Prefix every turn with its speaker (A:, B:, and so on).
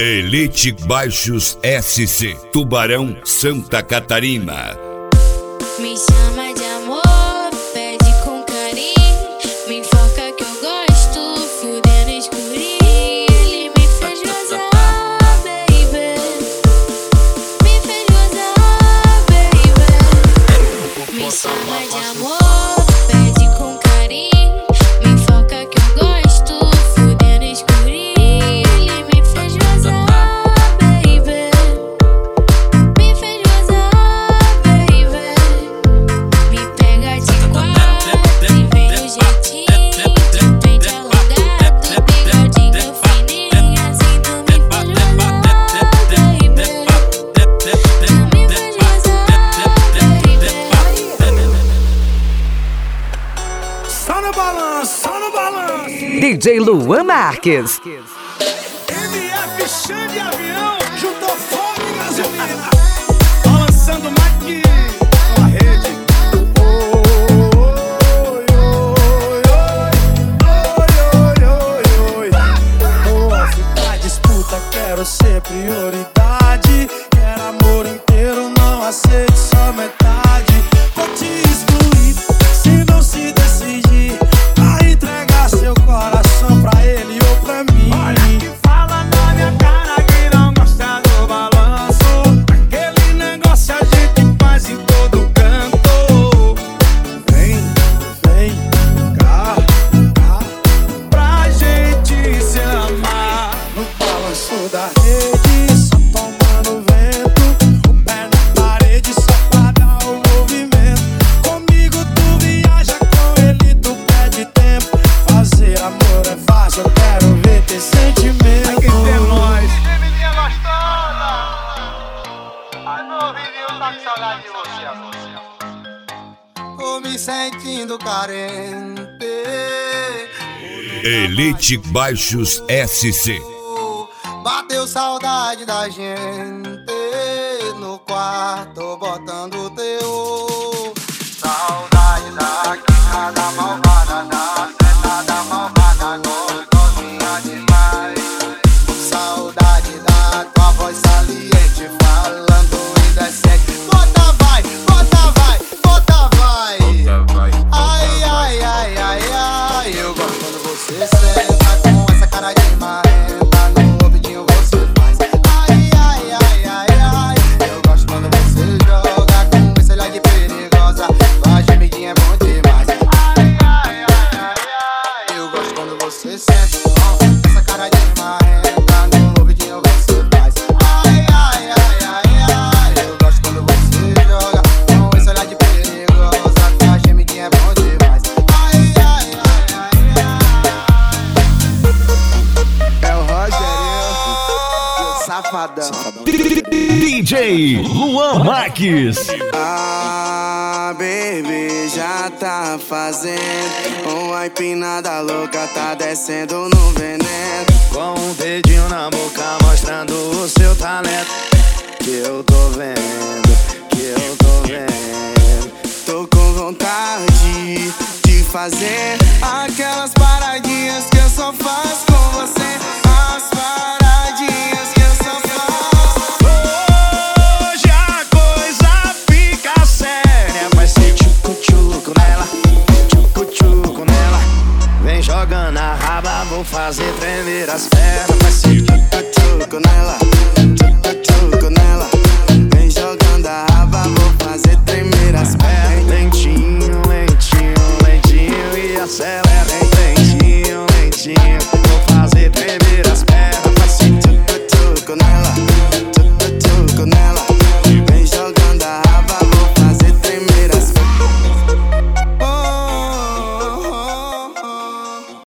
A: Elite Baixos SC, Tubarão, Santa Catarina.
B: Me chama de amor, pede com carinho, me enfoca que eu gosto, fudendo escurinho. Ele me fez gozar, baby, me fez gozar, baby. Me chama de amor, pede com carinho, me enfoca que eu gosto, fudendo escurinho. Ele me fez gozar, baby, me fez gozar, baby. Me pega de quatro e vem no jeitinho, prende alongado, bigodinho fininho, assim tu me faz gozar, baby. Tu me faz gozar, baby.
C: Só no balanço, só no balanço.
D: DJ Luan Marques.
C: MF Xande Avião, juntou fogo e gasolina. Balançando mais que uma rede. Oi, oi, oi, oi, oi, oi. Pra disputa quero ser prioridade. Quero amor inteiro, não aceito só metade. Vou te excluir se não se decidir a entregar seu coração pra ele ou pra mim. Olha que fala na minha cara que não gosta do balanço. Aquele negócio a gente faz em todo canto. Vem, vem cá, cá, pra gente se amar. No balanço da rede, só tomando vento. O pé na parede só pra dar o movimento. Comigo tu viaja, com ele tu perde tempo. Fazer amor é fácil, eu quero ver ter sentimento. Aqui tem nós.
E: Menina gostosa, ai meu ouvidinho tá com saudade de você, amor. Tô me sentindo carente.
A: Elite Baixos SC.
E: Bateu saudade da gente no quarto, botando teu. Saudade da quicada malvada, da sentada malvada, gostosinha demais. Saudade da tua voz saliente, falando indecente. Bota vai, bota vai, bota vai. Ai, ai, ai, ai, ai. Eu gosto quando você senta com essa cara de marrenta. No ouvidinho você faz. Ai, ai, ai, ai, ai. Eu gosto quando você joga com esse olhar de perigosa. Tua gemidinha é bom demais. Ai, ai, ai, ai, ai. Eu gosto quando você senta com essa cara de marrenta. No ouvidinho você faz. Ai, ai, ai, ai, ai. Eu gosto quando você joga com esse olhar de perigosa. Tua gemidinha é bom demais. Ai, ai, ai, ai, ai. É o Rogerinho, safadão.
F: DJ Luan Marques.
E: Ah, baby, já tá fazendo uma empinada louca, tá descendo no veneno.
G: Com um dedinho na boca mostrando o seu talento. Que eu tô vendo, que eu tô vendo.
E: Tô com vontade de fazer aquelas paradinhas que eu só faço com você. As paradinhas que eu só faço.
G: Hoje a coisa fica séria. Vai ser tchucu-tchucu nela, tchucu-tchucu nela. Vem jogando a raba, vou fazer tremer as pernas. Vai ser
E: Tchucu nela, tchucu nela. Vem jogando a raba, vou fazer tremer as pernas.
G: lentinho, lentinho, lentinho e acelera.